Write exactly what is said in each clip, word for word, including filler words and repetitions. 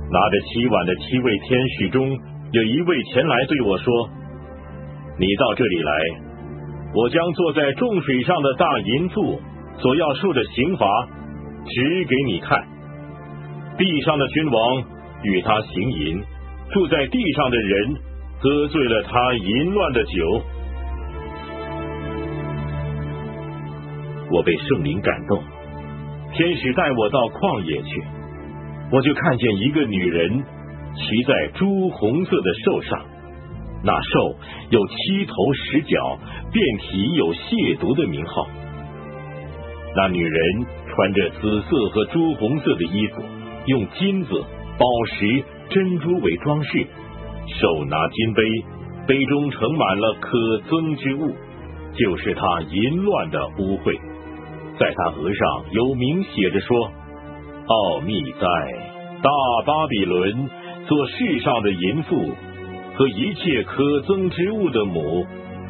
拿着七碗的七位天使中，有一位前来对我说：你到这里来，我将坐在众水上的大淫妇所要受的刑罚指给你看。地上的君王与他行淫，住在地上的人喝醉了他淫乱的酒。我被圣灵感动，天使带我到旷野去，我就看见一个女人骑在朱红色的兽上，那兽有七头十脚，遍体有亵渎的名号。那女人穿着紫色和朱红色的衣服，用金子、宝石、珍珠为装饰，手拿金杯，杯中盛满了可憎之物，就是她淫乱的污秽。在她额上有名写着说：奥秘在大巴比伦，做世上的淫妇和一切可憎之物的母。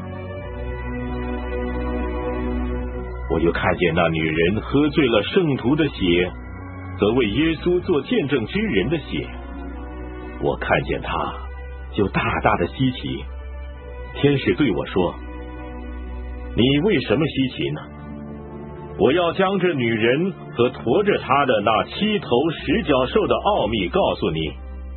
我又看见那女人喝醉了圣徒的血，则为耶稣做见证之人的血。我看见她，就大大的稀奇。天使对我说：你为什么稀奇呢？我要将这女人和驮着她的那七头十角兽的奥秘告诉你。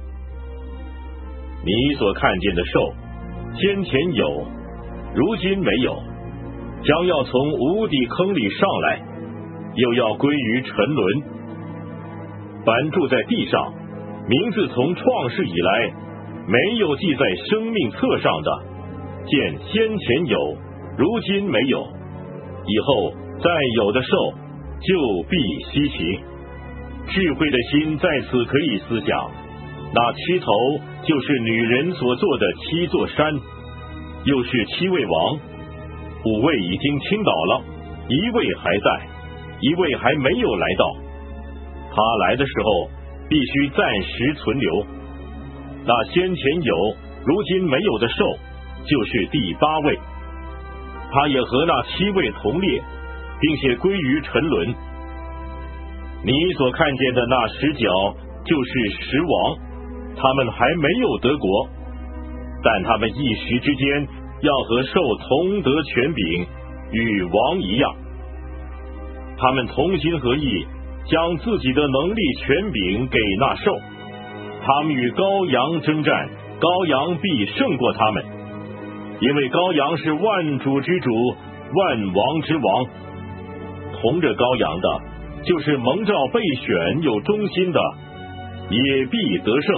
你所看见的兽，先前有，如今没有，将要从无底坑里上来，又要归于沉沦。凡住在地上，名字从创世以来没有记在生命册上的，见先前有，如今没有，以后再有的兽就必稀奇。智慧的心在此可以思想，那七头就是女人所做的七座山，又是七位王，五位已经倾倒了，一位还在，一位还没有来到。他来的时候必须暂时存留。那先前有，如今没有的兽，就是第八位，他也和那七位同列，并且归于沉沦。你所看见的那十角就是十王，他们还没有得国，但他们一时之间要和兽同得权柄，与王一样。他们同心合意，将自己的能力权柄给那兽，他们与羔羊征战，羔羊必胜过他们，因为羔羊是万主之主，万王之王。同着羔羊的，就是蒙召被选有忠心的，也必得胜。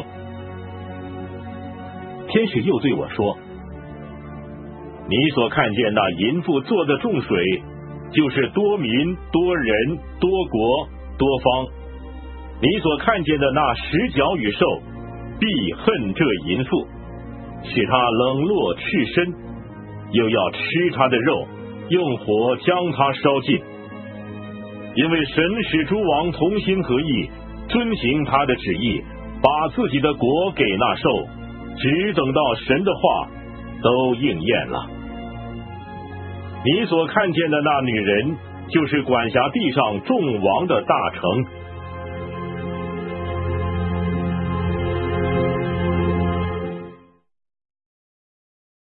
天使又对我说：你所看见那淫妇坐的众水，就是多民、多人、多国、多方。你所看见的那十角与兽，必恨这淫妇，使他冷落赤身，又要吃他的肉，用火将他烧尽。因为神使诸王同心合意，遵行他的旨意，把自己的国给那兽，只等到神的话都应验了。你所看见的那女人，就是管辖地上众王的大城。